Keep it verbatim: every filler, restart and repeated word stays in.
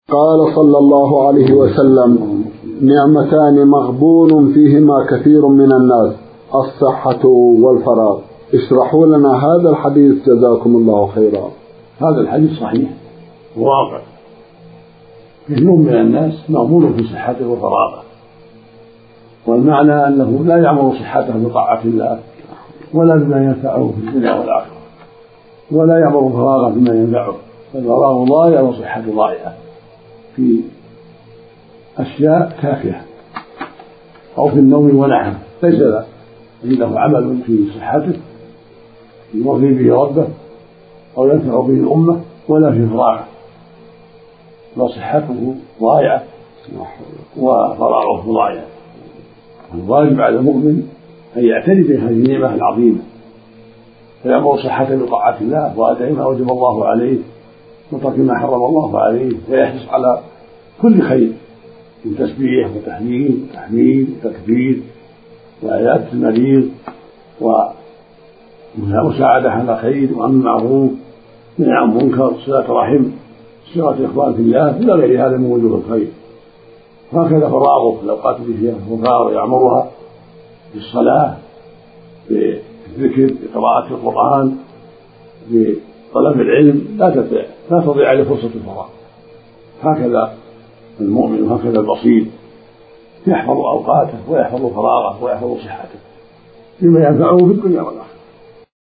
قال صلى الله عليه وسلم: نعمتان مغبون فيهما كثير من الناس، الصحة والفراغ. اشرحوا لنا هذا الحديث جزاكم الله خيرا. هذا الحديث صحيح وواقع. كثير من الناس مغبون في صحته وفراغه، والمعنى أنه لا يعمر صحته بطاعة الله ولا بما ينفعه في الدنيا والآخرة، ولا يعمر فراغه بما ينفعه، فالفراغ ضائع وصحة ضائعة في أشياء تافهة أو في النوم ونحوه، ليس عنده عمل في صحته يرضي به ربه أو ينفع به الأمة ولا في فراغه، فصحته ضائعة وفراغه ضائع. الواجب على المؤمن أن يعتني بهذه النعمة العظيمة، فيأمر صحته بطاعة الله وأداء ما وجب الله عليه وترك ما حرم الله عليه، ويحرص على كل خير من تسبيح وتحليل وتحميد وتكبير وعيادة المريض ومساعدة على خير وأمر معروف منع عن منكر، صلة رحم، صلة إخوان في الله، إلى غير هذا من وجوه الخير. وهكذا فراغه في الأوقات التي فيها وفاء يعمرها بالصلاة، بالذكر، بقراءة القرآن، بطلب العلم، لا تضيع لا تضيع عليه فرصة الفراغ. هكذا المؤمن وهكذا البصير يحفظ أوقاته ويحفظ فراغه ويحفظ صحته بما ينفعه في الدنيا والآخرة.